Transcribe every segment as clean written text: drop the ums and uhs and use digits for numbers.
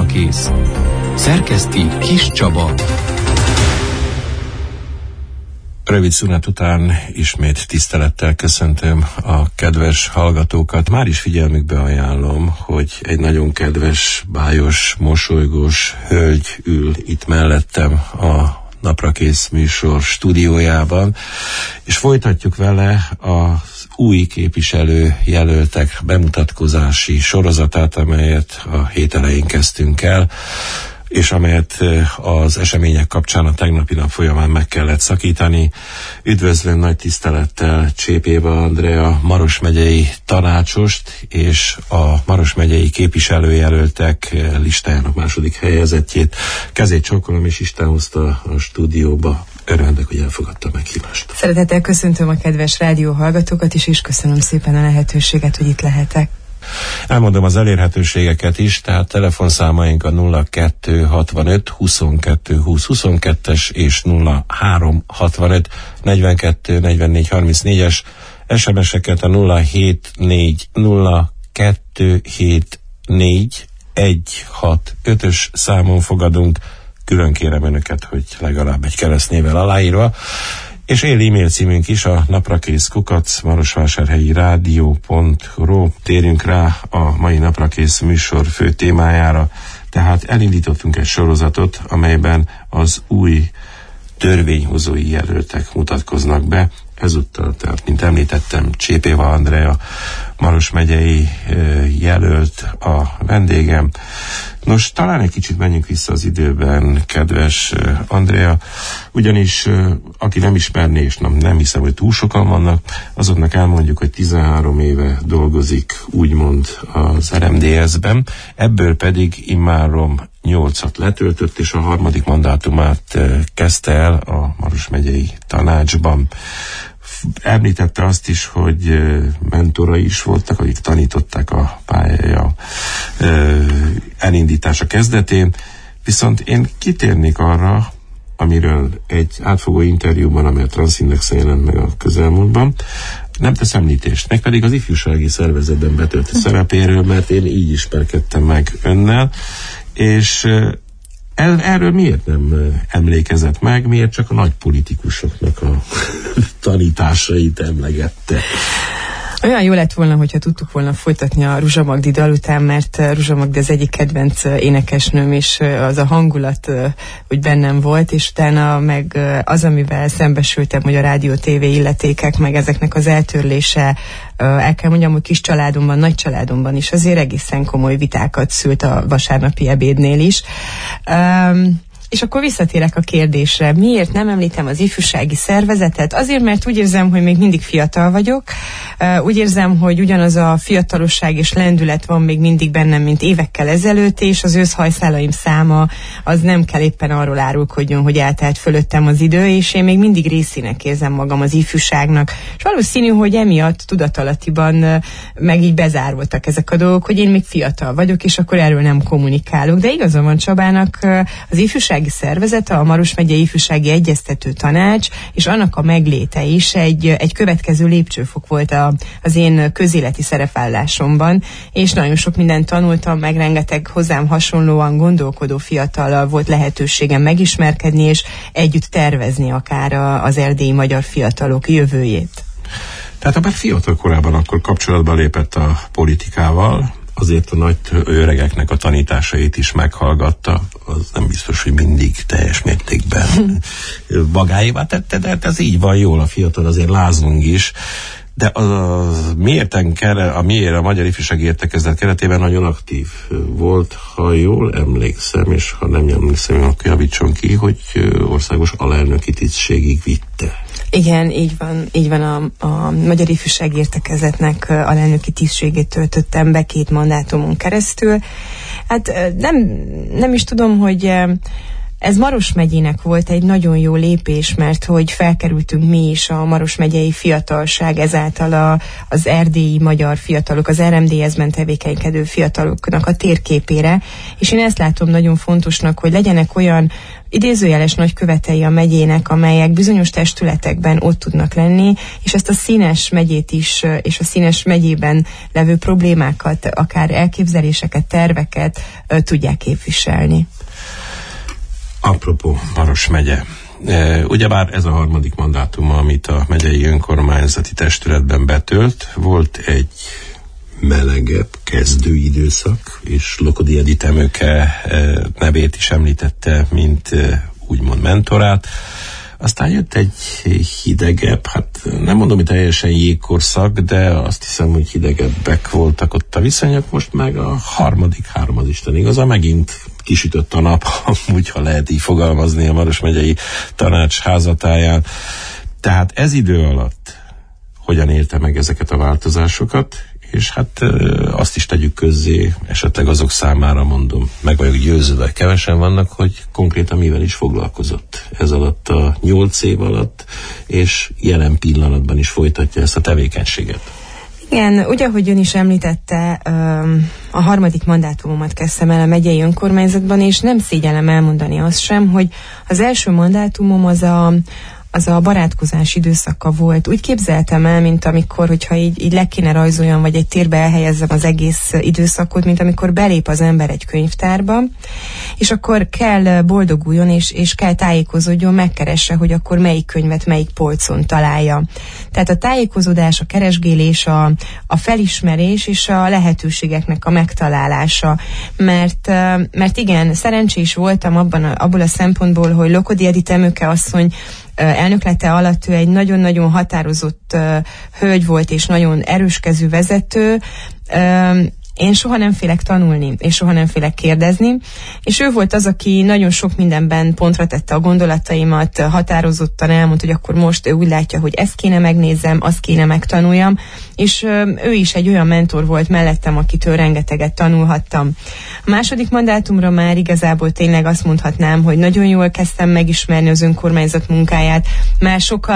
Naprakész. Szerkeszti Kis Csaba. Rövid szünet után ismét tisztelettel köszöntöm a kedves hallgatókat. Már is figyelmükbe ajánlom, hogy egy nagyon kedves, bájos, mosolygós hölgy ül itt mellettem a Naprakész műsor stúdiójában, és folytatjuk vele az új képviselő jelöltek bemutatkozási sorozatát, amelyet a hét elején kezdtünk el, és amelyet az események kapcsán a tegnapi nap folyamán meg kellett szakítani. Üdvözlöm nagy tisztelettel Csép Éva Andrea Maros megyei tanácsost, és a Maros megyei képviselőjelöltek listájának második helyezettjét. Kezét csókolom, és Isten hozta a stúdióba. Örülök, hogy elfogadta a meghívást. Szeretettel köszöntöm a kedves rádióhallgatókat is, és köszönöm szépen a lehetőséget, hogy itt lehetek. Elmondom az elérhetőségeket is, tehát telefonszámaink a 0265 22 20 22-es és 0365 42 44 34-es, SMS-eket a 074 0274 165-ös számon fogadunk. Külön kérem önöket, hogy legalább egy keresztnével aláírva. És él e-mail címünk is, a naprakész@marosvásárhelyi rádió.ru. Térjünk rá a mai Naprakész műsor fő témájára. Tehát elindítottunk egy sorozatot, amelyben az új törvényhozói jelöltek mutatkoznak be. Ezúttal, tehát, mint említettem, Csép Éva Andrea Maros megyei jelölt a vendégem. Nos, talán egy kicsit menjünk vissza az időben, kedves Andrea, ugyanis aki nem ismerné, és nem hiszem, hogy túl sokan vannak, azoknak elmondjuk, hogy 13 éve dolgozik úgymond az RMDS-ben, ebből pedig immáron 8-at letöltött, és a harmadik mandátumát kezdte el a Maros megyei tanácsban. Említette azt is, hogy mentorai is voltak, akik tanították a pályája elindítása kezdetén, viszont én kitérnék arra, amiről egy átfogó interjúban, amely a Transzindexen jelent meg a közelmúltban, nem tesz említést, mégpedig az ifjúsági szervezetben betöltött szerepéről, mert én így ismerkedtem meg önnel, és erről miért nem emlékezett meg, miért csak a nagy politikusoknak a tanításait emlegette? Olyan jó lett volna, hogyha tudtuk volna folytatni a Ruzsa Magdi dal után, mert Ruzsa Magdi az egyik kedvenc énekesnőm, és az a hangulat úgy bennem volt, és utána meg az, amivel szembesültem, hogy a rádió, tévé illetékek, meg ezeknek az eltörlése, el kell mondjam, hogy kis családomban, nagy családomban is azért egészen komoly vitákat szült a vasárnapi ebédnél is. És akkor visszatérek a kérdésre. Miért nem említem az ifjúsági szervezetet? Azért, mert úgy érzem, hogy még mindig fiatal vagyok. Úgy érzem, hogy ugyanaz a fiatalosság és lendület van még mindig bennem, mint évekkel ezelőtt, és az őszhajszálaim száma az nem kell éppen arról árulkodjon, hogy eltelt fölöttem az idő, és én még mindig részének érzem magam az ifjúságnak. És valószínű, hogy emiatt tudatalattiban meg így bezárultak ezek a dolgok, hogy én még fiatal vagyok, és akkor erről nem kommunikálok. De igaza van Csabának, az ifjúság szervezete, a Maros megyei ifjúsági egyeztető tanács, és annak a megléte is egy következő lépcsőfok volt az én közéleti szerepvállásomban, és nagyon sok mindent tanultam, meg rengeteg hozzám hasonlóan gondolkodó fiatallal volt lehetőségem megismerkedni, és együtt tervezni akár az erdélyi magyar fiatalok jövőjét. Tehát ha már fiatal korában akkor kapcsolatba lépett a politikával, azért a nagy öregeknek a tanításait is meghallgatta, az nem biztos, hogy mindig teljes mértékben magáévá tette, de hát ez így van jól, a fiatal azért lázunk is, de a Magyar Ifjúsági Értekezlet keretében nagyon aktív volt, ha jól emlékszem, és ha nem emlékszem, akkor javítson ki, hogy országos alelnöki tisztségig vitte. Igen, így van a Magyar Ifjúsági Értekezletnek alelnöki tisztségét töltöttem be 2 mandátumon keresztül. Hát nem is tudom, hogy Ez Maros megyének volt egy nagyon jó lépés, mert hogy felkerültünk mi is a Maros megyei fiatalság, ezáltal az erdélyi magyar fiatalok, az RMDS-ben tevékenykedő fiataloknak a térképére, és én ezt látom nagyon fontosnak, hogy legyenek olyan idézőjeles nagykövetei a megyének, amelyek bizonyos testületekben ott tudnak lenni, és ezt a színes megyét is, és a színes megyében levő problémákat, akár elképzeléseket, terveket tudják képviselni. Apropó Maros megye. Ugyebár ez a harmadik mandátuma, amit a megyei önkormányzati testületben betölt, volt egy melegebb kezdőidőszak, és Lokodi Edith Emőke nevét is említette, mint úgymond mentorát. Aztán jött egy hidegebb, hát nem mondom, hogy teljesen jégkorszak, de azt hiszem, hogy hidegebbek voltak ott a viszonyok. Most meg a harmadik háromazisten igaza, megint kisütött a nap, amúgy, ha lehet így fogalmazni a Maros megyei tanács házatáján. Tehát ez idő alatt hogyan élte meg ezeket a változásokat, és hát azt is tegyük közzé, esetleg azok számára mondom, meg vagyok győződve, kevesen vannak, hogy konkrétan mivel is foglalkozott ez alatt a 8 év alatt, és jelen pillanatban is folytatja ezt a tevékenységet. Igen, ugye, ahogy ön is említette, a harmadik mandátumomat kezdtem el a megyei önkormányzatban, és nem szégyellem elmondani azt sem, hogy az első mandátumom az a barátkozás időszaka volt. Úgy képzeltem el, mint amikor, hogyha így le kéne rajzoljam, vagy egy térbe elhelyezzem az egész időszakot, mint amikor belép az ember egy könyvtárba, és akkor kell boldoguljon, és kell tájékozódjon, megkeresse, hogy akkor melyik könyvet melyik polcon találja. Tehát a tájékozódás, a keresgélés, a felismerés és a lehetőségeknek a megtalálása. Mert igen, szerencsés voltam abból a szempontból, hogy Lokodi Edith Emőke asszony elnöklete alatt ő egy nagyon-nagyon határozott hölgy volt, és nagyon erőskezű vezető. Én soha nem félek tanulni, és soha nem félek kérdezni, és ő volt az, aki nagyon sok mindenben pontra tette a gondolataimat, határozottan elmondta, hogy akkor most ő úgy látja, hogy ezt kéne megnézzem, azt kéne megtanuljam, és ő is egy olyan mentor volt mellettem, akitől rengeteget tanulhattam. A második mandátumra már igazából tényleg azt mondhatnám, hogy nagyon jól kezdtem megismerni az önkormányzat munkáját, már sokkal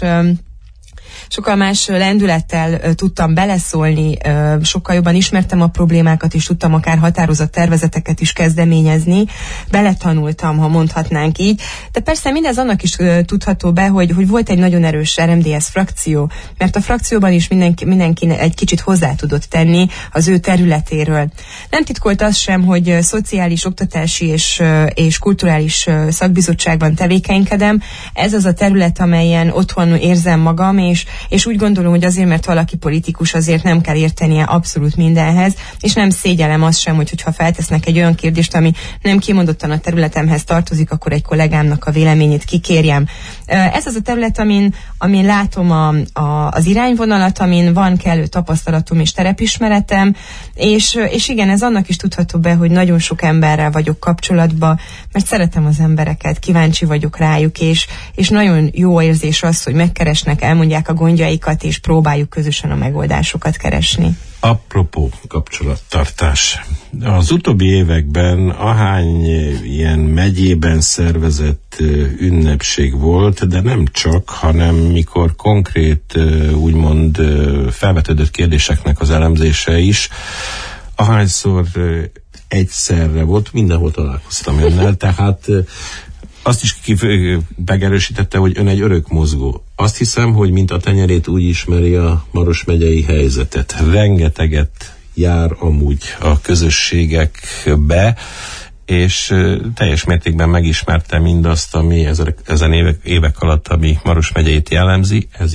más lendülettel tudtam beleszólni, sokkal jobban ismertem a problémákat, és tudtam akár határozott tervezeteket is kezdeményezni, beletanultam, ha mondhatnánk így. De persze mindez annak is tudható be, hogy volt egy nagyon erős RMDS frakció, mert a frakcióban is mindenki egy kicsit hozzá tudott tenni az ő területéről. Nem titkolt az sem, hogy szociális, oktatási és kulturális szakbizottságban tevékenykedem. Ez az a terület, amelyen otthon érzem magam, és úgy gondolom, hogy azért, mert valaki politikus, azért nem kell értenie abszolút mindenhez, és nem szégyellem azt sem, hogyha feltesznek egy olyan kérdést, ami nem kimondottan a területemhez tartozik, akkor egy kollégámnak a véleményét kikérjem. Ez az a terület, amin látom az irányvonalat, amin van kellő tapasztalatom és terepismeretem, és igen, ez annak is tudható be, hogy nagyon sok emberrel vagyok kapcsolatban, mert szeretem az embereket, kíváncsi vagyok rájuk, és nagyon jó érzés az, hogy megkeresnek, elmondják a gondjaikat, és próbáljuk közösen a megoldásokat keresni. Apropó kapcsolattartás. Az utóbbi években ahány ilyen megyében szervezett ünnepség volt, de nem csak, hanem mikor konkrét, úgymond felvetődött kérdéseknek az elemzése is, ahányszor egyszerre volt, mindenhol találkoztam önnel, tehát azt is megerősítette, hogy ön egy örök mozgó. Azt hiszem, hogy mint a tenyerét úgy ismeri a Maros megyei helyzetet. Rengeteget jár amúgy a közösségekbe, és teljes mértékben megismerte mindazt, ami ezen évek alatt, ami Maros megyeit jellemzi. Ez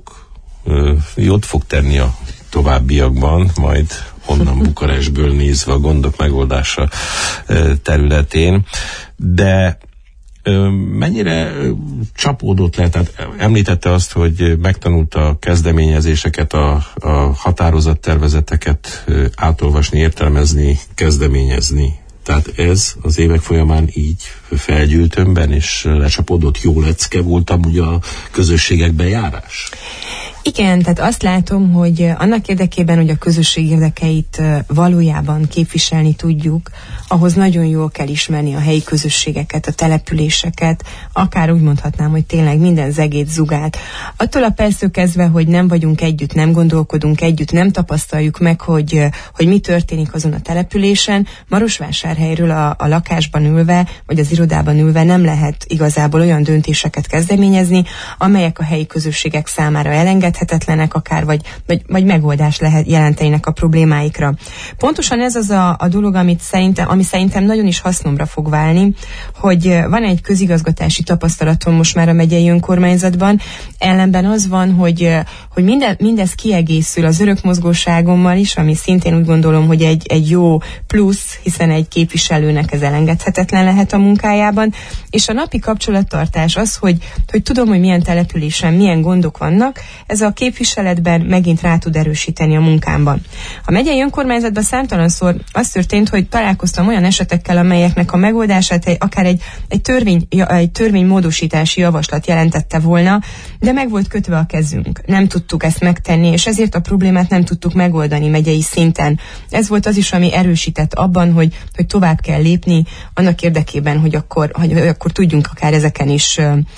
jót fog tenni a továbbiakban, majd onnan Bukarestből nézve a gondok megoldása területén. De mennyire csapódott le, tehát említette azt, hogy megtanulta a kezdeményezéseket, a határozattervezeteket átolvasni, értelmezni, kezdeményezni. Tehát ez az évek folyamán így felgyűlt önben, és lecsapódott, jó lecke volt amúgy a közösségekben járás? Igen, tehát azt látom, hogy annak érdekében, hogy a közösség érdekeit valójában képviselni tudjuk, ahhoz nagyon jól kell ismerni a helyi közösségeket, a településeket, akár úgy mondhatnám, hogy tényleg minden zegét, zugát. Attól a perctől kezdve, hogy nem vagyunk együtt, nem gondolkodunk együtt, nem tapasztaljuk meg, hogy mi történik azon a településen, Marosvásárhelyről a lakásban ülve, vagy az irodában ülve nem lehet igazából olyan döntéseket kezdeményezni, amelyek a helyi közösségek számára elengedhetetlenek akár, vagy megoldást jelentenek a problémáikra. Pontosan ez az a dolog, ami szerintem nagyon is hasznomra fog válni, hogy van egy közigazgatási tapasztalatom most már a megyei önkormányzatban, ellenben az van, hogy mindez kiegészül az örökmozgóságommal is, ami szintén úgy gondolom, hogy egy jó plusz, hiszen egy képviselőnek ez elengedhetetlen lehet a munkájában, és a napi kapcsolattartás az, hogy tudom, hogy milyen településen milyen gondok vannak, ez a képviseletben megint rá tud erősíteni a munkámban. A megyei önkormányzatban számtalanszor az történt, hogy találkoztam olyan esetekkel, amelyeknek a megoldását akár egy törvénymódosítási javaslat jelentette volna, de meg volt kötve a kezünk. Nem tudtuk ezt megtenni, és ezért a problémát nem tudtuk megoldani megyei szinten. Ez volt az is, ami erősített abban, hogy tovább kell lépni annak érdekében, hogy akkor tudjunk akár ezeken is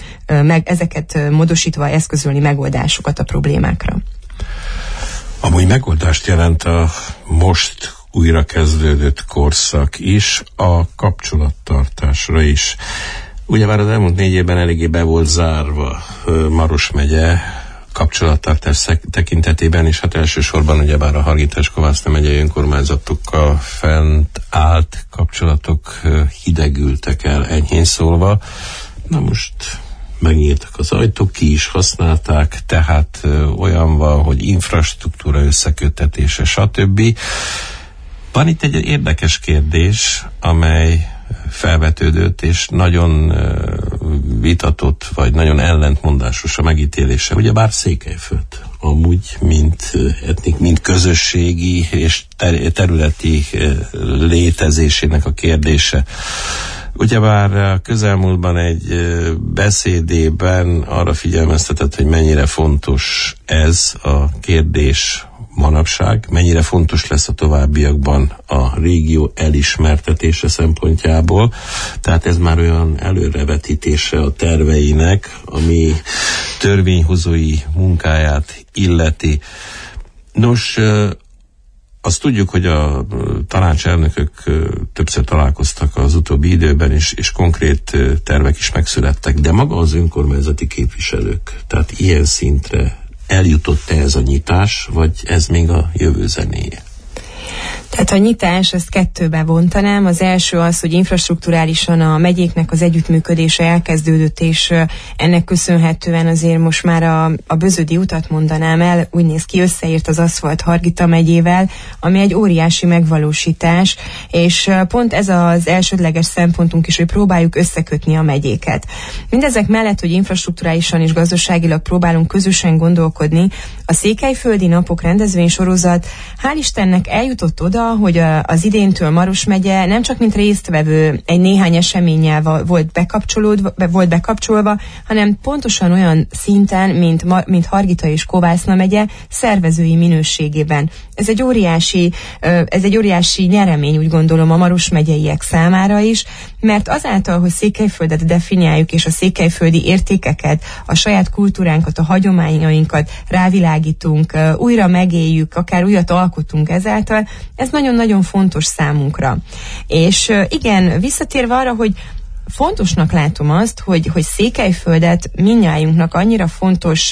ezeket módosítva eszközölni megoldásokat a problémákra. Amúgy megoldást jelent a most újra kezdődött korszak is, a kapcsolattartásra is. Ugyebár az elmúlt 4 évben eléggé be volt zárva Maros megye kapcsolattartás tekintetében, és hát elsősorban ugyebár a Hargita-Kovászna megyei önkormányzatokkal fent állt kapcsolatok hidegültek el, enyhén szólva. Na most megnyíltak az ajtók, ki is használták, tehát olyan van, hogy infrastruktúra összeköttetése, stb. Van itt egy érdekes kérdés, amely felvetődött, és nagyon vitatott, vagy nagyon ellentmondásos a megítélése. Ugyebár Székelyföld amúgy mint közösségi és területi létezésének a kérdése. Ugyebár a közelmúltban egy beszédében arra figyelmeztetett, hogy mennyire fontos ez a kérdés manapság, mennyire fontos lesz a továbbiakban a régió elismertetése szempontjából. Tehát ez már olyan előrevetítése a terveinek, ami törvényhozói munkáját illeti. Nos, azt tudjuk, hogy a tanácselnökök többször találkoztak az utóbbi időben, és konkrét tervek is megszülettek, de maga az önkormányzati képviselők, tehát ilyen szintre eljutott-e ez a nyitás, vagy ez még a jövő zenéje? Tehát a nyitás, ezt 2-be bontanám. Az első az, hogy infrastrukturálisan a megyéknek az együttműködése elkezdődött, és ennek köszönhetően azért most már a Bözödi utat mondanám el, úgy néz ki, összeért az aszfalt Hargita megyével, ami egy óriási megvalósítás, és pont ez az elsődleges szempontunk is, hogy próbáljuk összekötni a megyéket. Mindezek mellett, hogy infrastrukturálisan és gazdaságilag próbálunk közösen gondolkodni, a Székelyföldi Napok rendezvénysorozat hál' Istennek eljutott oda, hogy az idéntől Maros megye nem csak mint résztvevő egy néhány eseménnyel volt bekapcsolva, hanem pontosan olyan szinten, mint Hargita és Kovászna megye szervezői minőségében. Ez egy óriási nyeremény, úgy gondolom, a Maros megyeiek számára is, mert azáltal, hogy Székelyföldet definiáljuk, és a székelyföldi értékeket, a saját kultúránkat, a hagyományainkat rávilágítunk, újra megéljük, akár újat alkotunk ezáltal, ez nagyon-nagyon fontos számunkra. És igen, visszatérve arra, hogy fontosnak látom azt, hogy Székelyföldet mindnyájunknak annyira fontos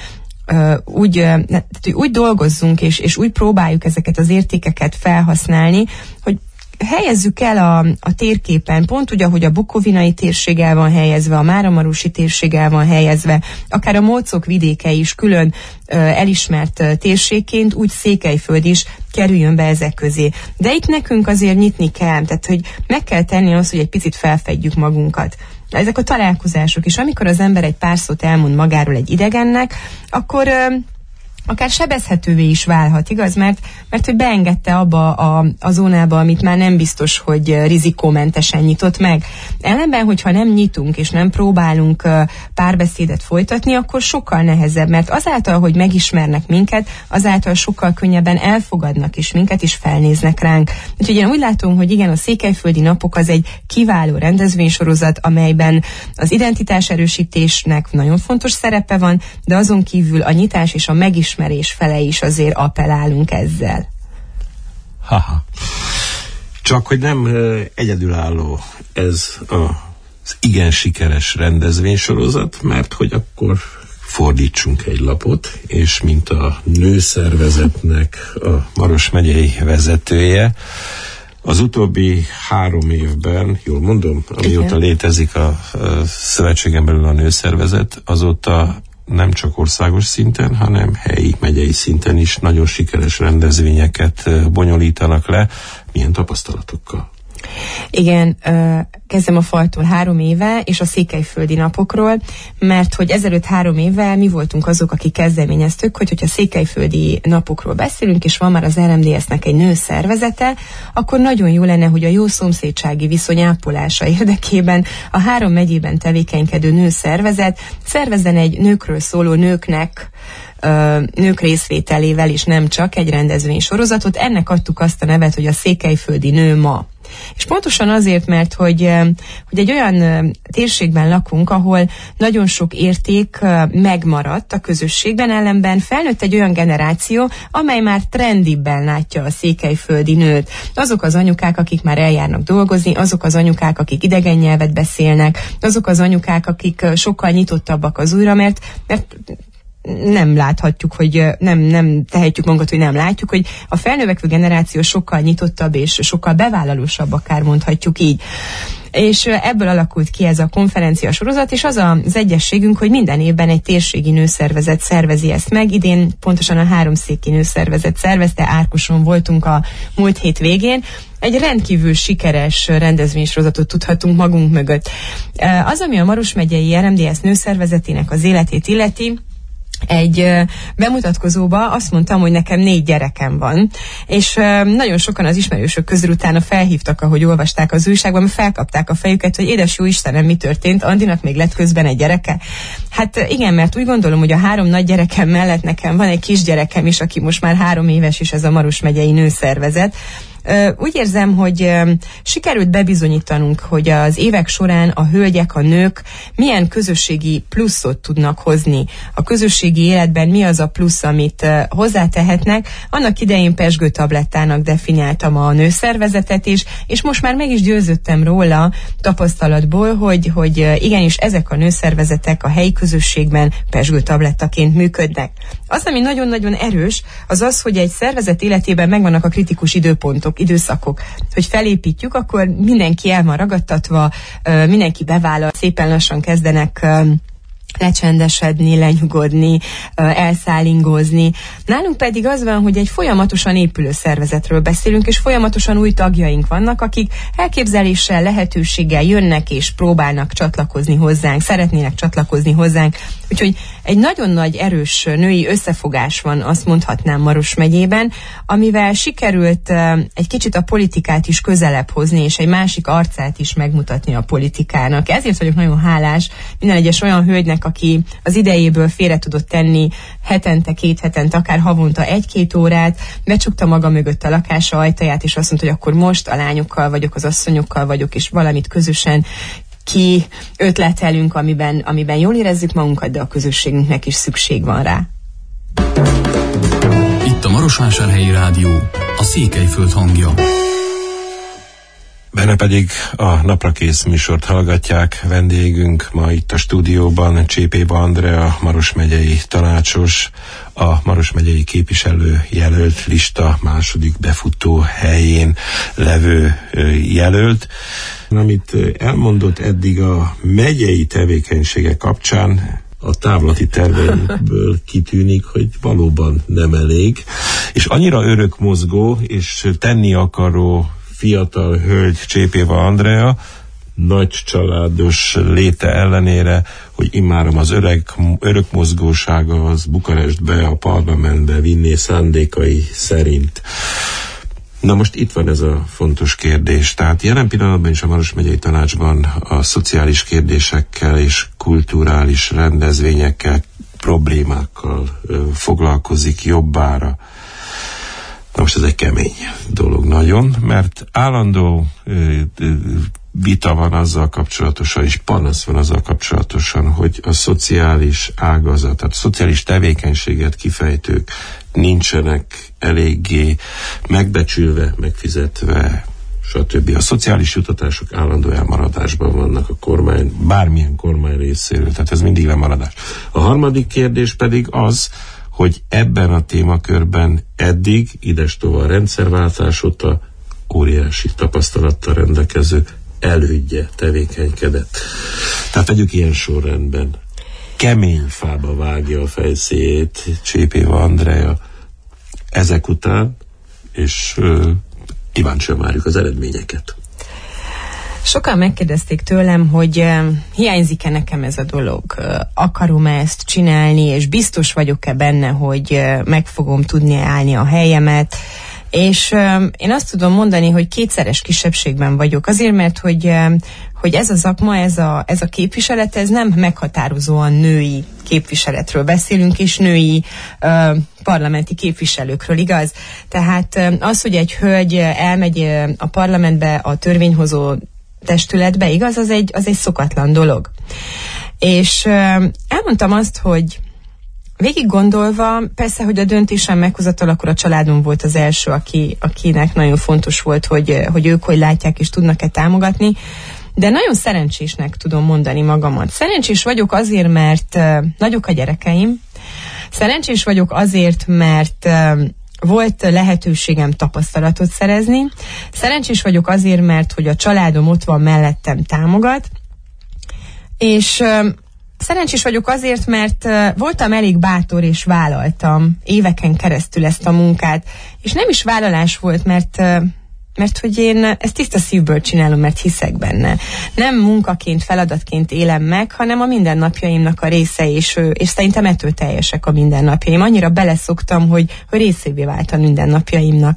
úgy dolgozzunk, és úgy próbáljuk ezeket az értékeket felhasználni, hogy helyezzük el a térképen, pont úgy, ahogy a bukovinai térség el van helyezve, a máramarosi térség el van helyezve, akár a Mócok vidéke is külön elismert térségként, úgy Székelyföld is kerüljön be ezek közé. De itt nekünk azért nyitni kell, tehát hogy meg kell tenni azt, hogy egy picit felfedjük magunkat. Ezek a találkozások is, amikor az ember egy pár szót elmond magáról egy idegennek, akkor akár sebezhetővé is válhat, igaz? Mert hogy beengedte abba a zónába, amit már nem biztos, hogy rizikómentesen nyitott meg. Ellenben, hogyha nem nyitunk és nem próbálunk párbeszédet folytatni, akkor sokkal nehezebb, mert azáltal, hogy megismernek minket, azáltal sokkal könnyebben elfogadnak is minket, és felnéznek ránk. Úgyhogy én úgy látom, hogy igen, a Székelyföldi Napok az egy kiváló rendezvénysorozat, amelyben az identitáserősítésnek nagyon fontos szerepe van, de azon kívül a nyitás és a megismerés fele is azért appellálunk ezzel. Haha. Csak hogy nem egyedülálló ez az igen sikeres rendezvénysorozat, mert hogy akkor fordítsunk egy lapot, és mint a nőszervezetnek a Maros megyei vezetője, az utóbbi 3 évben, jól mondom, amióta létezik a szövetségen belül a nőszervezet, azóta nem csak országos szinten, hanem helyi, megyei szinten is nagyon sikeres rendezvényeket bonyolítanak le. Milyen tapasztalatokkal? Igen, kezdem a faltól 3 éve, és a Székelyföldi Napokról, mert hogy ezelőtt 3 évvel mi voltunk azok, akik kezdeményeztük, hogyha Székelyföldi Napokról beszélünk, és van már az RMDS-nek egy nőszervezete, akkor nagyon jó lenne, hogy a jó szomszédsági viszony ápolása érdekében a 3 megyében tevékenykedő nőszervezet szervezzen egy nőkről szóló nők részvételével is nem csak egy rendezvénysorozatot. Ennek adtuk azt a nevet, hogy a Székelyföldi Nő Ma. És pontosan azért, mert hogy egy olyan térségben lakunk, ahol nagyon sok érték megmaradt a közösségben, ellenben felnőtt egy olyan generáció, amely már trendibben látja a székelyföldi nőt. Azok az anyukák, akik már eljárnak dolgozni, azok az anyukák, akik idegen nyelvet beszélnek, azok az anyukák, akik sokkal nyitottabbak az újra, mert nem láthatjuk, hogy nem tehetjük magunkat, hogy nem látjuk, hogy a felnövekvő generáció sokkal nyitottabb és sokkal bevállalósabb, akár mondhatjuk így. És ebből alakult ki ez a konferencia sorozat, és az az egyességünk, hogy minden évben egy térségi nőszervezet szervezi ezt meg. Idén pontosan a Háromszéki Nőszervezet szervezte, Árkoson voltunk a múlt hét végén. Egy rendkívül sikeres rendezvénysorozatot tudhatunk magunk mögött. Az, ami a Maros megyei RMDS nőszervezetének az életét illeti, egy bemutatkozóba azt mondtam, hogy nekem 4 gyerekem van, és nagyon sokan az ismerősök közül utána felhívtak, ahogy olvasták az újságban, mert felkapták a fejüket, hogy édes jó Istenem, mi történt, Andinak még lett közben egy gyereke. Hát igen, mert úgy gondolom, hogy a 3 nagy gyerekem mellett nekem van egy kisgyerekem is, aki most már 3 éves, és ez a Maros megyei nőszervezet. Úgy érzem, hogy sikerült bebizonyítanunk, hogy az évek során a hölgyek, a nők milyen közösségi pluszot tudnak hozni. A közösségi életben mi az a plusz, amit hozzátehetnek. Annak idején pezsgő tablettának definiáltam a nőszervezetet is, és most már meg is győződtem róla tapasztalatból, hogy igenis ezek a nőszervezetek a helyi közösségben pezsgő tablettaként működnek. Az, ami nagyon-nagyon erős, az az, hogy egy szervezet életében megvannak a kritikus időszakok, hogy felépítjük, akkor mindenki el van ragadtatva, mindenki bevállal, szépen lassan kezdenek lecsendesedni, lenyugodni, elszállingozni. Nálunk pedig az van, hogy egy folyamatosan épülő szervezetről beszélünk, és folyamatosan új tagjaink vannak, akik elképzeléssel, lehetőséggel jönnek és próbálnak csatlakozni hozzánk, szeretnének csatlakozni hozzánk. Úgyhogy egy nagyon nagy, erős női összefogás van, azt mondhatnám, Maros megyében, amivel sikerült egy kicsit a politikát is közelebb hozni, és egy másik arcát is megmutatni a politikának. Ezért vagyok nagyon hálás minden egyes olyan hölgynek, aki az idejéből félre tudott tenni hetente, 2 hetente, akár havonta 1-2 órát, becsukta maga mögött a lakása ajtaját, és azt mondta, hogy akkor most a lányokkal vagyok, az asszonyokkal vagyok, és valamit közösen ki ötletelünk, amiben jól érezzük magunkat, de a közösségünknek is szükség van rá. Itt a Marosvásárhelyi Rádió, a Székelyföld hangja. Benne pedig a Naprakész műsort hallgatják. Vendégünk ma itt a stúdióban Csépéba Andrea, Maros megyei tanácsos, a Maros megyei képviselő jelölt lista második befutó helyén levő jelölt. Amit elmondott eddig a megyei tevékenysége kapcsán, a távlati terveiből kitűnik, hogy valóban nem elég, és annyira örökmozgó és tenni akaró fiatal hölgy Csépéva Andrea, nagy családos léte ellenére, hogy immáron az örökmozgósága az Bukarestbe, a parlamentbe vinné szándékai szerint. Na most itt van ez a fontos kérdés. Tehát jelen pillanatban is a Maros megyei tanácsban a szociális kérdésekkel és kulturális rendezvényekkel, problémákkal foglalkozik jobbára. Na most ez egy kemény dolog nagyon, mert állandó vita van azzal kapcsolatosan, és panasz van azzal kapcsolatosan, hogy a szociális ágazat, tehát a szociális tevékenységet kifejtők nincsenek eléggé megbecsülve, megfizetve, stb. A szociális jutatások állandó elmaradásban vannak a kormány, bármilyen kormány részéről, tehát ez mindig lemaradás. A harmadik kérdés pedig az, hogy ebben a témakörben eddig, idestova a rendszerváltás óta óriási tapasztalattal rendelkező elődje tevékenykedett. Tehát vegyük ilyen sorrendben. Kemény fába vágja a fejszéjét Csépéva Andrea ezek után, és kíváncsian várjuk az eredményeket. Sokan megkérdezték tőlem, hogy hiányzik-e nekem ez a dolog, akarom-e ezt csinálni, és biztos vagyok-e benne, hogy meg fogom tudni állni a helyemet, és én azt tudom mondani, hogy kétszeres kisebbségben vagyok, azért, mert hogy ez a szakma, ez a képviselet, ez nem meghatározóan női képviseletről beszélünk, és női parlamenti képviselőkről, igaz? Tehát az, hogy egy hölgy elmegy a parlamentbe, a törvényhozó testületbe, igaz, az egy szokatlan dolog. És elmondtam azt, hogy végig gondolva, persze, hogy a döntésem meghozatal, akkor a családom volt az első, akinek nagyon fontos volt, hogy ők hogy látják és tudnak-e támogatni, de nagyon szerencsésnek tudom mondani magamat. Szerencsés vagyok azért, mert nagyok a gyerekeim, szerencsés vagyok azért, mert volt lehetőségem tapasztalatot szerezni, szerencsés vagyok azért, mert hogy a családom ott van mellettem, támogat, és szerencsés vagyok azért, mert voltam elég bátor, és vállaltam éveken keresztül ezt a munkát, és nem is vállalás volt, mert hogy én ezt tiszta szívből csinálom, mert hiszek benne. Nem munkaként, feladatként élem meg, hanem a mindennapjaimnak a része, és szerintem ettől teljesek a mindennapjaim. Annyira beleszoktam, hogy részévé vált a mindennapjaimnak.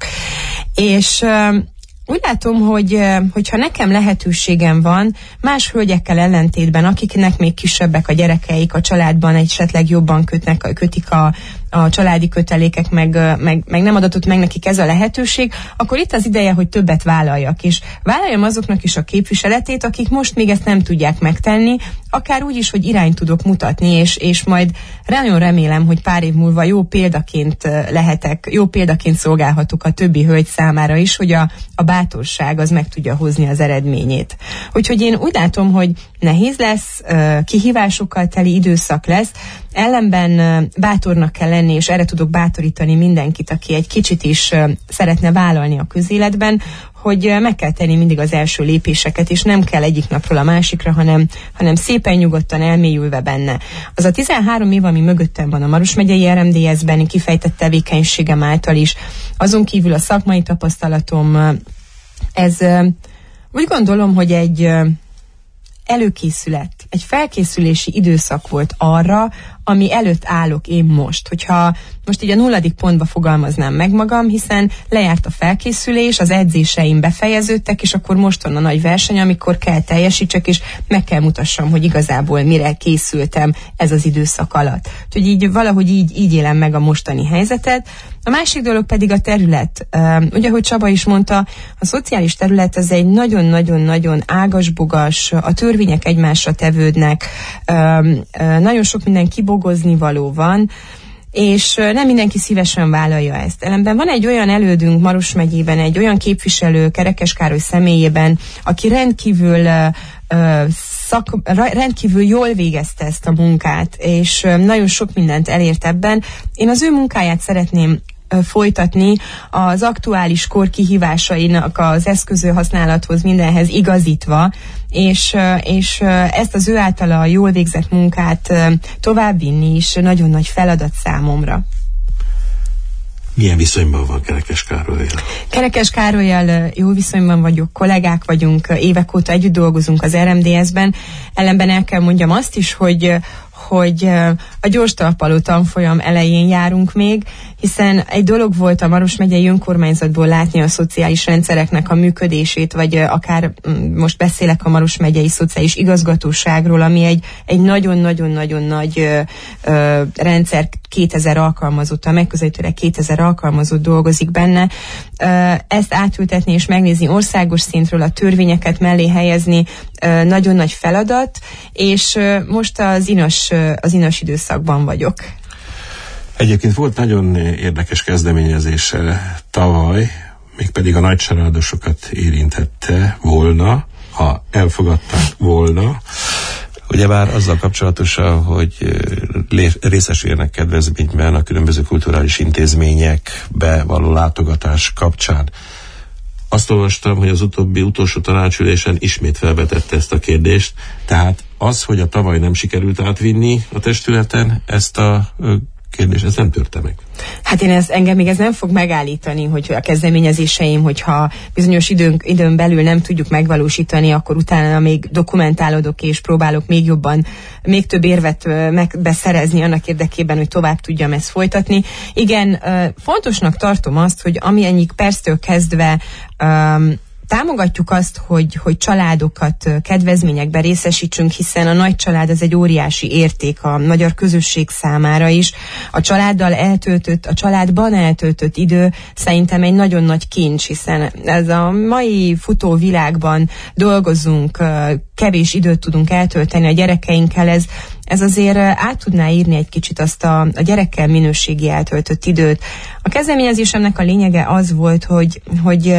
És úgy látom, hogyha nekem lehetőségem van, más hölgyekkel ellentétben, akiknek még kisebbek a gyerekeik, a családban esetleg jobban kötik a családi kötelékek, meg nem adatott meg nekik ez a lehetőség, akkor itt az ideje, hogy többet vállaljak, és vállaljam azoknak is a képviseletét, akik most még ezt nem tudják megtenni, akár úgy is, hogy irányt tudok mutatni, és majd nagyon remélem, hogy pár év múlva jó példaként szolgálhatok a többi hölgy számára is, hogy a bátorság az meg tudja hozni az eredményét. Úgyhogy én úgy látom, hogy nehéz lesz, kihívásokkal teli időszak lesz, ellenben bátornak kell lenni, és erre tudok bátorítani mindenkit, aki egy kicsit is szeretne vállalni a közéletben, hogy meg kell tenni mindig az első lépéseket, és nem kell egyik napról a másikra, hanem szépen nyugodtan elmélyülve benne. Az a 13 év, ami mögöttem van a Maros megyei RMDS-ben, kifejtett tevékenységem által is, azon kívül a szakmai tapasztalatom, ez úgy gondolom, hogy egy előkészület, egy felkészülési időszak volt arra, ami előtt állok én most. Hogyha most így a 0. pontba fogalmaznám meg magam, hiszen lejárt a felkészülés, az edzéseim befejeződtek, és akkor most van a nagy verseny, amikor kell teljesítsek, és meg kell mutassam, hogy igazából mire készültem ez az időszak alatt. Úgyhogy így valahogy így élem meg a mostani helyzetet. A másik dolog pedig a terület. Ugye, ahogy Csaba is mondta, a szociális terület az egy nagyon-nagyon-nagyon ágasbogas, a törvények egymásra tevődnek, nagyon sok minden kibogozni való van, és nem mindenki szívesen vállalja ezt. Ellenben van egy olyan elődünk Maros megyében, egy olyan képviselő Kerekes Károly személyében, aki rendkívül jól végezte ezt a munkát, és nagyon sok mindent elért ebben. Én az ő munkáját szeretném folytatni, az aktuális kor kihívásainak az eszközhasználathoz mindenhez igazítva, és ezt az ő általa jól végzett munkát továbbvinni is nagyon nagy feladat számomra. Milyen viszonyban van Kerekes Károllyal? Kerekes Károllyal jó viszonyban vagyok, kollégák vagyunk, évek óta együtt dolgozunk az RMDS-ben. Ellenben el kell mondjam azt is, hogy a gyorstalpaló tanfolyam elején járunk még, hiszen egy dolog volt a Maros megyei önkormányzatból látni a szociális rendszereknek a működését, vagy akár most beszélek a Maros megyei szociális igazgatóságról, ami egy nagyon-nagyon-nagyon nagy rendszer, 2000 alkalmazottal, megközelítőleg 2000 alkalmazott dolgozik benne. Ezt átültetni és megnézni országos szintről, a törvényeket mellé helyezni nagyon nagy feladat, és most az inas időszakban vagyok. Egyébként volt nagyon érdekes kezdeményezése tavaly, mégpedig a nagycsaládosokat érintette volna, ha elfogadták volna. Ugyebár azzal kapcsolatosan, hogy részesüljenek kedvezményben a különböző kulturális intézményekbe való látogatás kapcsán. Azt olvastam, hogy az utolsó tanácsülésen ismét felvetette ezt a kérdést, tehát az, hogy a tavaly nem sikerült átvinni a testületen ezt a kérdést, ez nem törte meg. Hát engem még ez nem fog megállítani, hogy a kezdeményezéseim, hogyha bizonyos időn belül nem tudjuk megvalósítani, akkor utána még dokumentálódok és próbálok még jobban, még több érvet megbeszerezni annak érdekében, hogy tovább tudjam ezt folytatni. Igen, fontosnak tartom azt, hogy amilyenyik perctől kezdve támogatjuk azt, hogy családokat kedvezményekben részesítsünk, hiszen a nagy család az egy óriási érték a magyar közösség számára is. A családban eltöltött idő szerintem egy nagyon nagy kincs, hiszen ez a mai futó világban dolgozunk, kevés időt tudunk eltölteni a gyerekeinkkel, ez azért át tudná írni egy kicsit azt a gyerekkel minőségi eltöltött időt. A kezdeményezésemnek a lényege az volt, hogy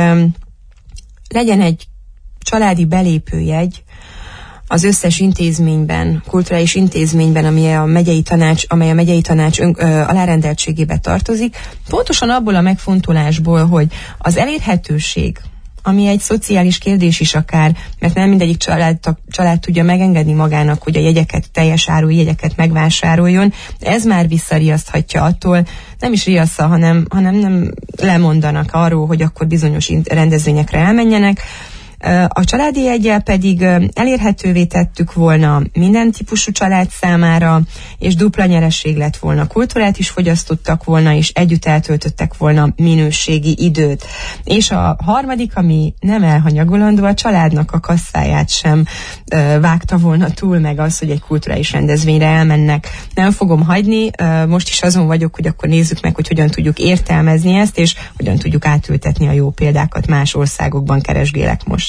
legyen egy családi belépőjegy az összes intézményben, kulturális intézményben, amely a megyei tanács alárendeltségébe tartozik, pontosan abból a megfontolásból, hogy az elérhetőség, ami egy szociális kérdés is akár, mert nem mindegyik család tudja megengedni magának, hogy a jegyeket, teljes áru jegyeket megvásároljon, ez már visszariaszthatja attól, nem is riassza, hanem nem lemondanak arról, hogy akkor bizonyos rendezvényekre elmenjenek. A családi jeggyel pedig elérhetővé tettük volna minden típusú család számára, és dupla nyeresség lett volna, kultúrát is fogyasztottak volna, és együtt eltöltöttek volna minőségi időt. És a harmadik, ami nem elhanyagolandó, a családnak a kasszáját sem vágta volna túl meg az, hogy egy kulturális rendezvényre elmennek. Nem fogom hagyni, most is azon vagyok, hogy akkor nézzük meg, hogy hogyan tudjuk értelmezni ezt, és hogyan tudjuk átültetni a jó példákat más országokban, keresgélek most.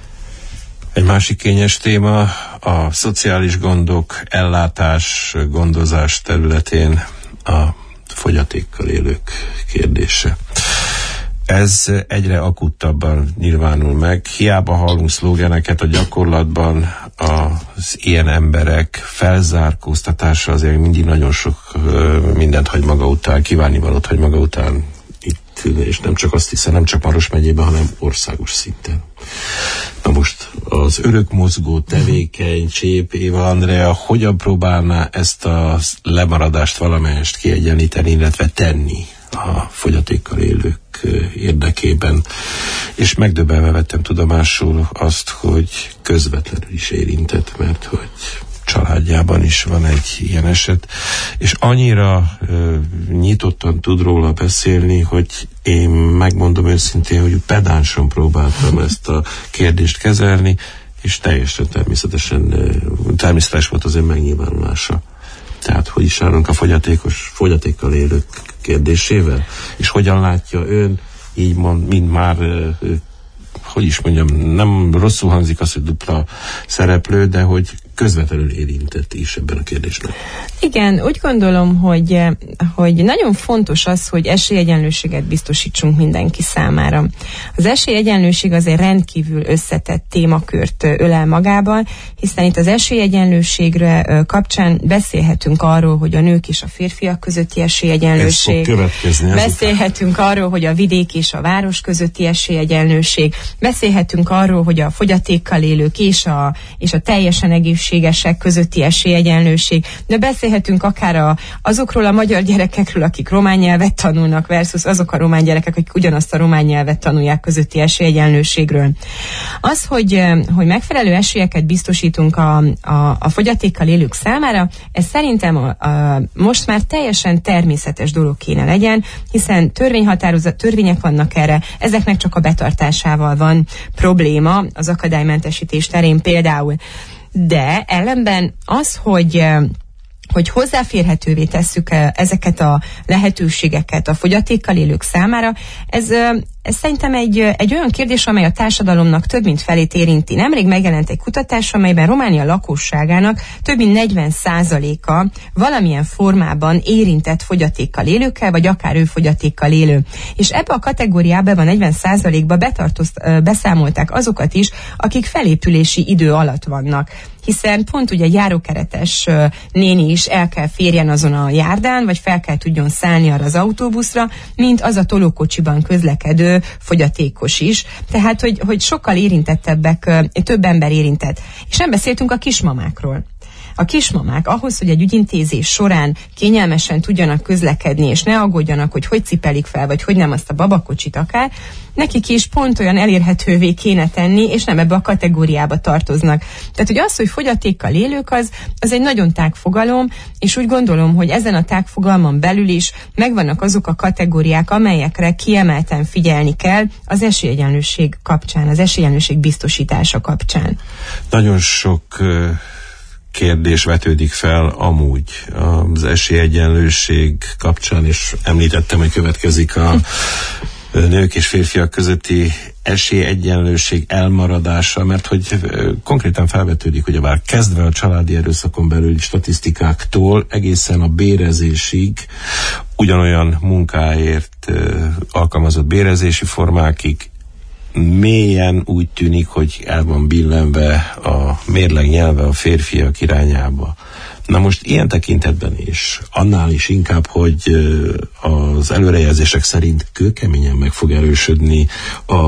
Egy másik kényes téma a szociális gondok, ellátás, gondozás területén a fogyatékkal élők kérdése. Ez egyre akuttabban nyilvánul meg. Hiába hallunk szlógeneket, a gyakorlatban az ilyen emberek felzárkóztatása azért mindig nagyon sok mindent hagy maga után, kívánnivalót hagy maga után itt, és nem csak azt hiszem, nem csak Maros megyében, hanem országos szinten. Na most az örökmozgó tevékeny Csép Éva Andrea hogyan próbálná ezt a lemaradást valamelyest kiegyenlíteni, illetve tenni a fogyatékkal élők érdekében, és megdöbbenve vettem tudomásul azt, hogy közvetlenül is érintett, mert hogy családjában is van egy ilyen eset, és annyira nyitottan tud róla beszélni, hogy én megmondom őszintén, hogy pedánsan próbáltam ezt a kérdést kezelni, és teljesen természetes volt az ön megnyilvánulása. Tehát, hogy is állunk a fogyatékkal élők kérdésével, és hogyan látja ön, így mond, mint már hogy is mondjam, nem rosszul hangzik az, hogy dupla szereplő, de hogy közvetlenül érintett is ebben a kérdésben. Igen, úgy gondolom, hogy nagyon fontos az, hogy esélyegyenlőséget biztosítsunk mindenki számára. Az esélyegyenlőség azért rendkívül összetett témakört ölel magában, hiszen itt az esélyegyenlőségre kapcsán beszélhetünk arról, hogy a nők és a férfiak közötti esélyegyenlőség. Beszélhetünk arról, hogy a vidék és a város közötti esélyegyenlőség. Beszélhetünk arról, hogy a fogyatékkal élők és a teljesen egészséges szükségesek, közötti esélyegyenlőség, de beszélhetünk akár azokról a magyar gyerekekről, akik román nyelvet tanulnak, versus azok a román gyerekek, akik ugyanazt a román nyelvet tanulják, közötti esélyegyenlőségről. Az, hogy megfelelő esélyeket biztosítunk a fogyatékkal élők számára, ez szerintem most már teljesen természetes dolog kéne legyen, hiszen törvények vannak erre, ezeknek csak a betartásával van probléma az akadálymentesítés terén például. De ellenben az, hogy hozzáférhetővé tesszük ezeket a lehetőségeket a fogyatékkal élők számára, ez szerintem egy olyan kérdés, amely a társadalomnak több mint felét érinti. Nemrég megjelent egy kutatás, amelyben Románia lakosságának több mint 40%-a valamilyen formában érintett fogyatékkal élőkkel, vagy akár ő fogyatékkal élő. És ebbe a kategóriába, a 40%-ba beszámolták azokat is, akik felépülési idő alatt vannak. Hiszen pont ugye járókeretes néni is el kell férjen azon a járdán, vagy fel kell tudjon szállni arra az autóbuszra, mint az a tolókocsiban közlekedő fogyatékos is. Tehát, hogy sokkal érintettebbek, több ember érintett. És nem beszéltünk a kismamákról. A kismamák ahhoz, hogy egy ügyintézés során kényelmesen tudjanak közlekedni, és ne aggódjanak, hogy cipelik fel, vagy hogy nem azt a babakocsit akár, nekik is pont olyan elérhetővé kéne tenni, és nem ebbe a kategóriába tartoznak. Tehát, hogy az, hogy fogyatékkal élők, az egy nagyon tág fogalom, és úgy gondolom, hogy ezen a tág fogalmon belül is megvannak azok a kategóriák, amelyekre kiemelten figyelni kell az esélyegyenlőség kapcsán, az esélyegyenlőség biztosítása kapcsán. Nagyon sok kérdés vetődik fel amúgy az esélyegyenlőség kapcsán, és említettem, hogy következik a nők és férfiak közötti esélyegyenlőség elmaradása, mert hogy konkrétan felvetődik, hogy bár kezdve a családi erőszakon belüli statisztikáktól egészen a bérezésig, ugyanolyan munkáért alkalmazott bérezési formákig mélyen úgy tűnik, hogy el van billenve a mérleg nyelve a férfiak irányába. Na most ilyen tekintetben is, annál is inkább, hogy az előrejelzések szerint kőkeményen meg fog erősödni a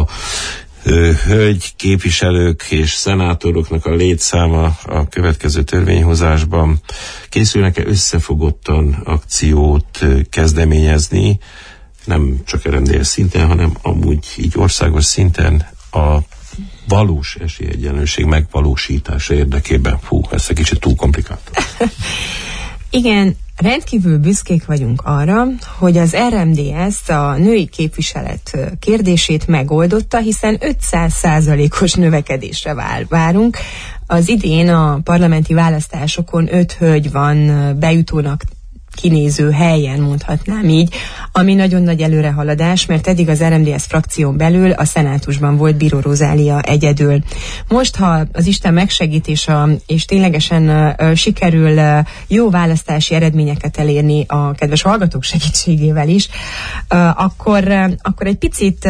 hölgy képviselők és szenátoroknak a létszáma a következő törvényhozásban. Készülnek-e összefogottan akciót kezdeményezni, nem csak RMDS szinten, hanem amúgy így országos szinten a valós esélyegyenlőség megvalósítása érdekében? Ez egy kicsit túl komplikált. Igen, rendkívül büszkék vagyunk arra, hogy az RMDS a női képviselet kérdését megoldotta, hiszen 500%-os növekedésre várunk. Az idén a parlamenti választásokon 5 hölgy van bejutónak kinéző helyen, mondhatnám így, ami nagyon nagy előrehaladás, mert eddig az RMDS frakción belül a szenátusban volt Bíró Rozália egyedül. Most, ha az Isten megsegít, és ténylegesen sikerül jó választási eredményeket elérni a kedves hallgatók segítségével is, akkor egy picit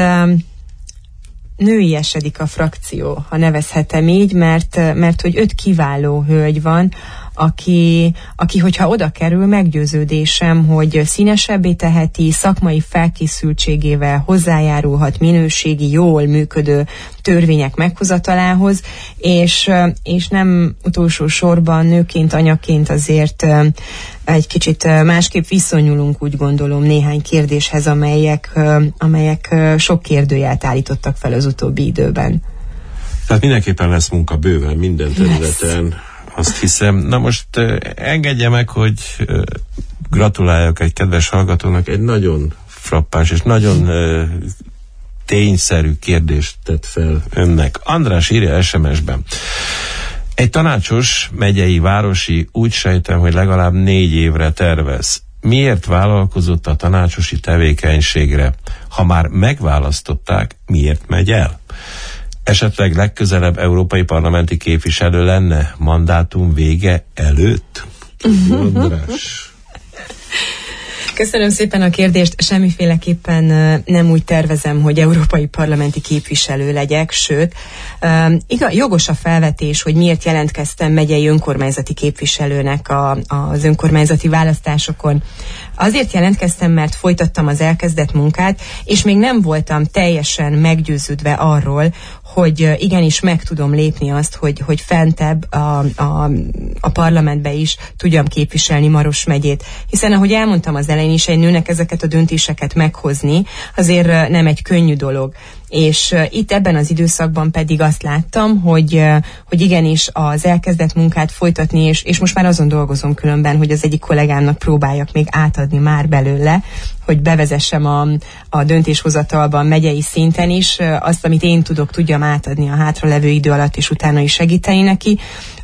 nőiesedik a frakció, ha nevezhetem így, mert hogy 5 kiváló hölgy van, aki, hogyha oda kerül, meggyőződésem, hogy színesebbé teheti, szakmai felkészültségével hozzájárulhat minőségi, jól működő törvények meghozatalához, és nem utolsó sorban nőként, anyaként azért egy kicsit másképp viszonyulunk, úgy gondolom, néhány kérdéshez, amelyek sok kérdőjelt állítottak fel az utóbbi időben. Tehát mindenképpen lesz munka bőven minden területen. Azt hiszem. Na most engedje meg, hogy gratuláljak egy kedves hallgatónak, egy nagyon frappáns és nagyon tényszerű kérdést tett fel önnek. András írja SMS-ben. Egy tanácsos megyei városi úgy sejtem, hogy legalább 4 évre tervez. Miért vállalkozott a tanácsosi tevékenységre? Ha már megválasztották, miért megy el? Esetleg legközelebb európai parlamenti képviselő lenne mandátum vége előtt? András. Köszönöm szépen a kérdést. Semmiféleképpen nem úgy tervezem, hogy európai parlamenti képviselő legyek, sőt, jogos a felvetés, hogy miért jelentkeztem megyei önkormányzati képviselőnek az önkormányzati választásokon. Azért jelentkeztem, mert folytattam az elkezdett munkát, és még nem voltam teljesen meggyőződve arról, hogy igenis meg tudom lépni azt, hogy fentebb a parlamentbe is tudjam képviselni Maros megyét. Hiszen ahogy elmondtam az elején is, egy nőnek ezeket a döntéseket meghozni azért nem egy könnyű dolog. És itt ebben az időszakban pedig azt láttam, hogy igenis az elkezdett munkát folytatni, és most már azon dolgozom különben, hogy az egyik kollégámnak próbáljak még átadni már belőle, hogy bevezessem a döntéshozatalban megyei szinten is azt, amit én tudjam átadni a hátralevő idő alatt, és utána is segíteni neki,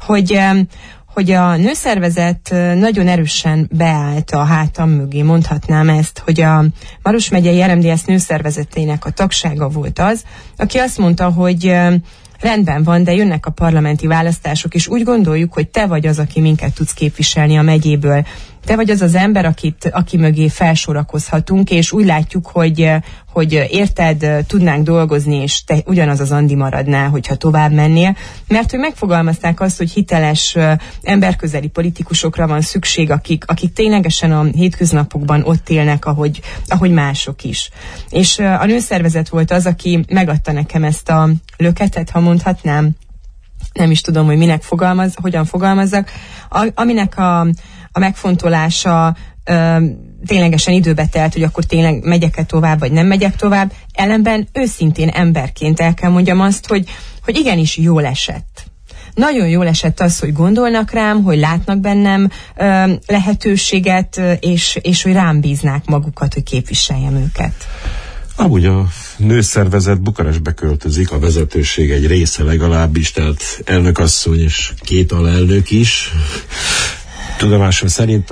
hogy a nőszervezet nagyon erősen beállt a hátam mögé, mondhatnám ezt, hogy a Maros megyei RMDSZ nőszervezetének a tagsága volt az, aki azt mondta, hogy rendben van, de jönnek a parlamenti választások, és úgy gondoljuk, hogy te vagy az, aki minket tudsz képviselni a megyéből. Te vagy az az ember, aki mögé felsorakozhatunk, és úgy látjuk, hogy érted, tudnánk dolgozni, és te ugyanaz az Andi maradnál, hogyha tovább mennél. Mert hogy megfogalmazták azt, hogy hiteles, emberközeli politikusokra van szükség, akik ténylegesen a hétköznapokban ott élnek, ahogy mások is. És a nőszervezet volt az, aki megadta nekem ezt a löketet, ha mondhatnám. Nem is tudom, hogy hogyan fogalmazzak. Aminek a megfontolása ténylegesen időbe telt, hogy akkor tényleg megyek-e tovább, vagy nem megyek tovább. Ellenben őszintén emberként el kell mondjam azt, hogy igenis jól esett. Nagyon jól esett az, hogy gondolnak rám, hogy látnak bennem lehetőséget, és hogy rám bíznák magukat, hogy képviseljem őket. Amúgy a nőszervezet Bukarestbe költözik, a vezetőség egy része legalábbis, tehát elnökasszony és 2 alelnök is. Tudomásom szerint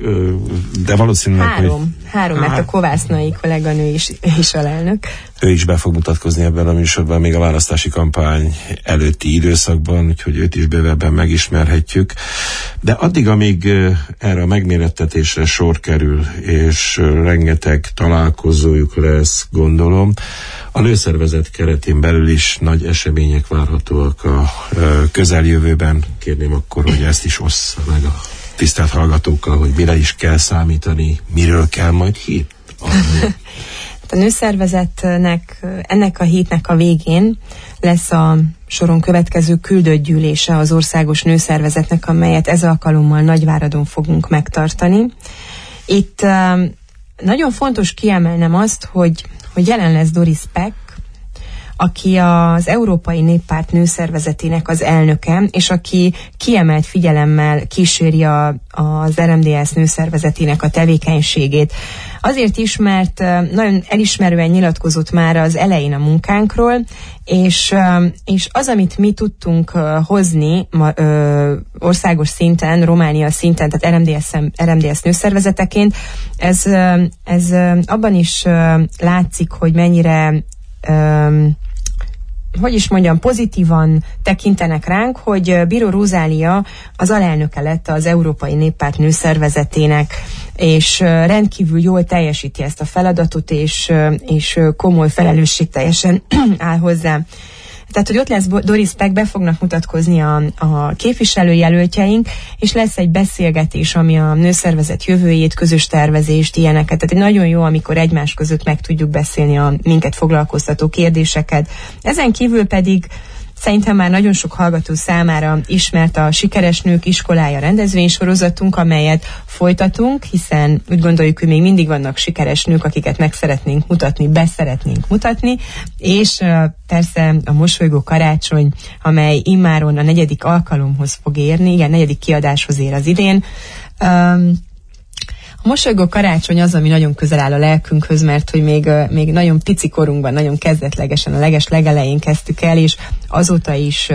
de valószínűleg... Három, mert a Kovásznai kolléganő is alelnök. Ő is be fog mutatkozni ebben a műsorban még a választási kampány előtti időszakban, úgyhogy őt is bővebben megismerhetjük. De addig, amíg erre a megmérettetésre sor kerül, és rengeteg találkozójuk lesz, gondolom, a nőszervezet keretén belül is nagy események várhatóak a közeljövőben. Kérném akkor, hogy ezt is ossza meg a tisztelt hallgatókkal, hogy mire is kell számítani, miről kell majd hír adni. A nőszervezetnek ennek a hétnek a végén lesz a soron következő küldött gyűlése az országos nőszervezetnek, amelyet ez alkalommal Nagyváradon fogunk megtartani. Itt nagyon fontos kiemelnem azt, hogy jelen lesz Doris Peck, aki az Európai Néppárt nőszervezetének az elnöke, és aki kiemelt figyelemmel kíséri az RMDSZ nőszervezetének a tevékenységét. Azért is, mert nagyon elismerően nyilatkozott már az elején a munkánkról, és az, amit mi tudtunk hozni országos szinten, Románia szinten, tehát RMDSZ nőszervezeteként, ez abban is látszik, hogy mennyire pozitívan tekintenek ránk, hogy Bíró Rózália az alelnöke lett az Európai Néppárt nőszervezetének, és rendkívül jól teljesíti ezt a feladatot, és komoly felelősségteljesen áll hozzá. Tehát, hogy ott lesz Doris Peck, be fognak mutatkozni a képviselőjelöltjeink, és lesz egy beszélgetés, ami a nőszervezet jövőjét, közös tervezést, ilyeneket. Tehát egy nagyon jó, amikor egymás között meg tudjuk beszélni a minket foglalkoztató kérdéseket. Ezen kívül pedig szerintem már nagyon sok hallgató számára ismert a Sikeres Nők Iskolája rendezvénysorozatunk, amelyet folytatunk, hiszen úgy gondoljuk, hogy még mindig vannak sikeres nők, akiket meg szeretnénk mutatni, beszeretnénk mutatni, és persze a Mosolygó Karácsony, amely immáron a 4. alkalomhoz fog érni, 4. kiadáshoz ér az idén. A Mosolygó Karácsony az, ami nagyon közel áll a lelkünkhöz, mert hogy még nagyon pici korunkban, nagyon kezdetlegesen, a legelején kezdtük el, és azóta is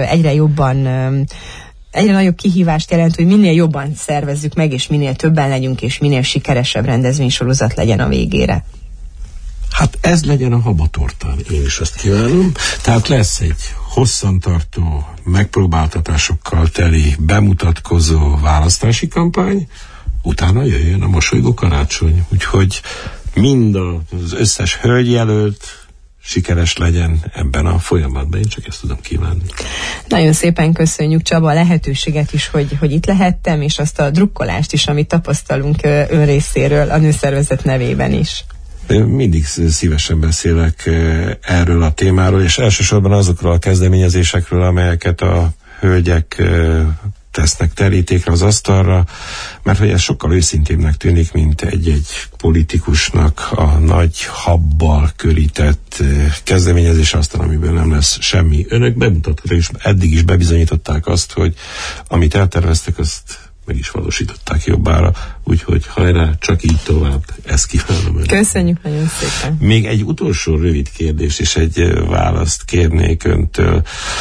egyre nagyobb kihívást jelent, hogy minél jobban szervezzük meg, és minél többen legyünk, és minél sikeresebb rendezvénysorozat legyen a végére. Hát ez legyen a habatortán, én is azt kívánom. Tehát lesz egy hosszantartó, megpróbáltatásokkal teli, bemutatkozó választási kampány, utána jöjjön a Mosolygó Karácsony. Úgyhogy mind az összes hölgyjelölt sikeres legyen ebben a folyamatban. Én csak ezt tudom kívánni. Nagyon szépen köszönjük, Csaba, a lehetőséget is, hogy itt lehettem, és azt a drukkolást is, amit tapasztalunk ön részéről a nőszervezet nevében is. Mindig szívesen beszélek erről a témáról, és elsősorban azokról a kezdeményezésekről, amelyeket a hölgyek tesznek terítékre, az asztalra, mert hogy ez sokkal őszintébbnek tűnik, mint egy politikusnak a nagy habbal körített kezdeményezés, aztán amiből nem lesz semmi. Önök bemutatták, és eddig is bebizonyították azt, hogy amit elterveztek, azt meg is valósították jobbára, úgyhogy hajrá, csak így tovább, ezt kívánom önnek. Köszönjük nagyon szépen. Még egy utolsó rövid kérdés, és egy választ kérnék öntől.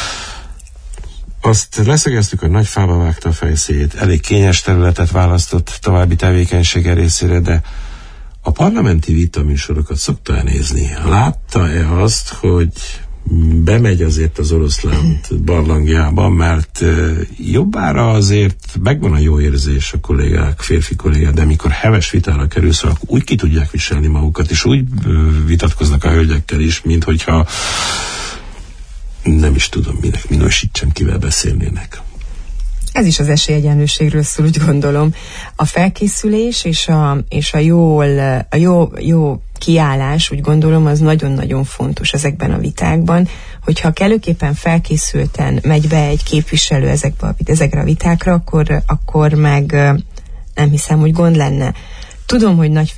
Azt leszögeztük, hogy nagy fába vágta a fejszét, elég kényes területet választott további tevékenysége részére, de a parlamenti vitaműsorokat szokta nézni. Látta-e azt, hogy bemegy azért az oroszlán barlangjába, mert jobbára azért megvan a jó érzés a kollégák, férfi kollégák, de mikor heves vitára kerül, szóval úgy ki tudják viselni magukat, és úgy vitatkoznak a hölgyekkel is, mint hogyha nem is tudom, minek minősítsem, kivel beszélnének. Ez is az esélyegyenlőségről szól, úgy gondolom. A felkészülés és a jó kiállás, úgy gondolom, az nagyon-nagyon fontos ezekben a vitákban, hogyha kellőképpen felkészülten megy be egy képviselő ezekre a vitákra, akkor meg nem hiszem, hogy gond lenne. Tudom, hogy nagy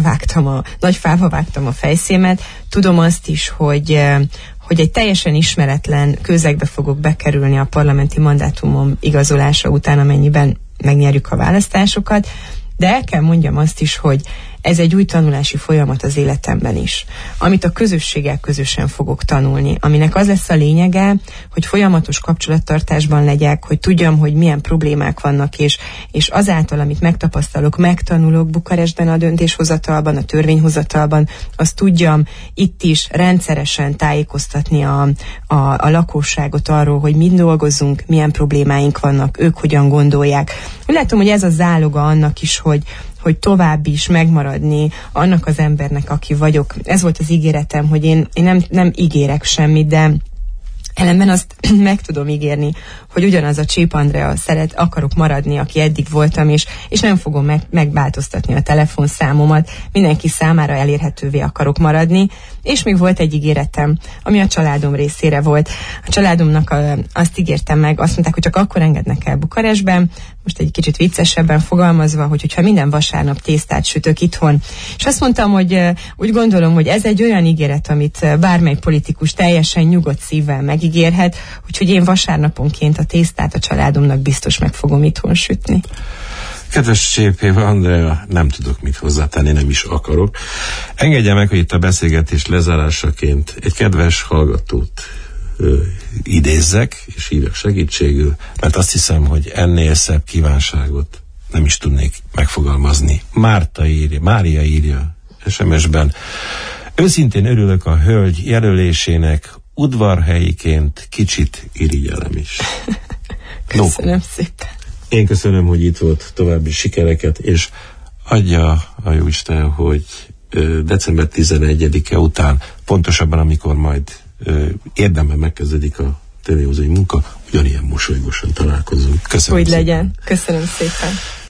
fába vágtam a fejszémet, tudom azt is, hogy egy teljesen ismeretlen közegbe fogok bekerülni a parlamenti mandátumom igazolása után, amennyiben megnyerjük a választásokat, de el kell mondjam azt is, hogy ez egy új tanulási folyamat az életemben is, amit a közösséggel közösen fogok tanulni, aminek az lesz a lényege, hogy folyamatos kapcsolattartásban legyek, hogy tudjam, hogy milyen problémák vannak, és azáltal, amit megtapasztalok, megtanulok Bukarestben a döntéshozatalban, a törvényhozatalban, azt tudjam itt is rendszeresen tájékoztatni a lakosságot arról, hogy mind dolgozunk, milyen problémáink vannak, ők hogyan gondolják. Úgy látom, hogy ez a záloga annak is, hogy tovább is megmaradni annak az embernek, aki vagyok. Ez volt az ígéretem, hogy én nem ígérek semmit, de ellenben azt meg tudom ígérni, hogy ugyanaz a Csép Andrea akarok maradni, aki eddig voltam, és nem fogom megváltoztatni a telefonszámomat, mindenki számára elérhetővé akarok maradni, és még volt egy ígéretem, ami a családom részére volt. A családomnak azt ígértem meg, azt mondták, hogy csak akkor engednek el Bukarestben, most egy kicsit viccesebben fogalmazva, hogyha minden vasárnap tésztát sütök itthon. És azt mondtam, hogy úgy gondolom, hogy ez egy olyan ígéret, amit bármely politikus teljesen nyugodt szívvel megígérhet, úgyhogy én vasárnaponként a tésztát a családomnak biztos meg fogom itthon sütni. Kedves Csép Andrea, nem tudok mit hozzátenni, nem is akarok. Engedje meg, hogy itt a beszélgetés lezárásaként egy kedves hallgatót idézzek, és hívjak segítségül, mert azt hiszem, hogy ennél szebb kívánságot nem is tudnék megfogalmazni. Mária írja SMS-ben. Őszintén örülök a hölgy jelölésének, udvarhelyiként kicsit irigyelem is. Köszönöm szépen. Én köszönöm, hogy itt volt, további sikereket, és adja a Jóisten, hogy december 11-e után, pontosabban amikor majd érdemben megkezdődik a tévéhozói munka, ugyanilyen mosolygósan találkozunk. Köszönöm hogy szépen. legyen. Köszönöm szépen.